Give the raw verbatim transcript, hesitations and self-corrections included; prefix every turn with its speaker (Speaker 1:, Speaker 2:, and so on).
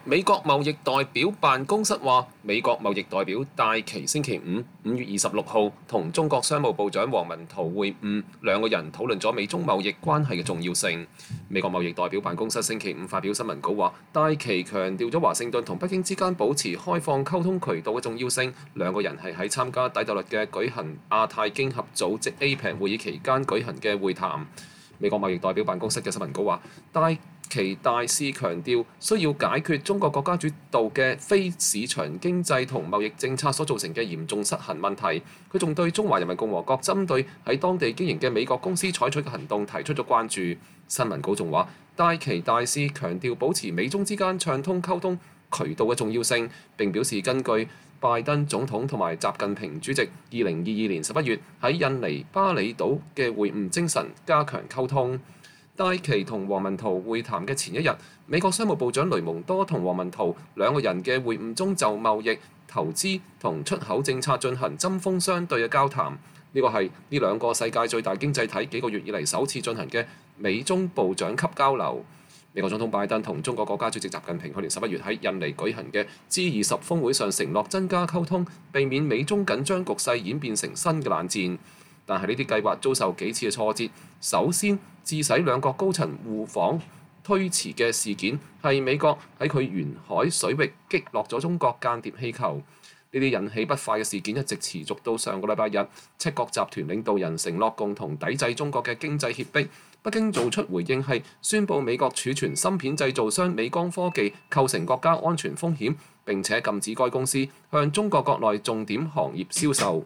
Speaker 1: 美國貿易代表辦公室話，美國貿易代表戴琪星期五五月二十六號同中國商務部長王文濤會晤，兩個人討論咗美中貿易關係嘅重要性。美國貿易代表辦公室星期五發表新聞稿話，戴琪強調咗華盛頓同北京之間保持開放溝通渠道嘅重要性。兩個人係喺參加底特律嘅舉行亞太經合組織 A P E C 會議期間舉行嘅會談。美國貿易代表辦公室嘅新聞稿話，戴其大肆強調需要解決中國國家主導嘅非市場經濟同貿易政策所造成嘅嚴重失衡問題。佢仲對中華人民共和國針對喺當地經營嘅美國公司採取嘅行動提出咗關注。新聞稿仲話，戴琪大肆強調保持美中之間暢通溝通渠道嘅重要性，並表示根據拜登總統同埋習近平主席二零二二年十一月喺印尼巴厘島嘅會晤精神，加強溝通。戴琪同王文濤會談嘅前一日，美國商務部長雷蒙多同王文濤兩個人嘅會晤中就貿易、投資同出口政策進行針鋒相對嘅交談。呢個係呢兩個世界最大經濟體幾個月以嚟首次進行嘅美中部長級交流。美國總統拜登同中國國家主席習近平去年十一月喺印尼舉行嘅 G 二十峰會上承諾增加溝通，避免美中緊張局勢演變成新嘅冷戰。但係呢啲計劃遭受幾次嘅挫折。首先，致使兩國高層互訪推遲嘅事件係美國喺佢沿海水域擊落咗中國間諜氣球。呢啲引起不快嘅事件一直持續到上個禮拜日，七國集團領導人承諾共同抵制中國嘅經濟脅迫。北京做出回應係宣布美國儲存芯片製造商美光科技構成國家安全風險，並且禁止該公司向中國國內重點行業銷售。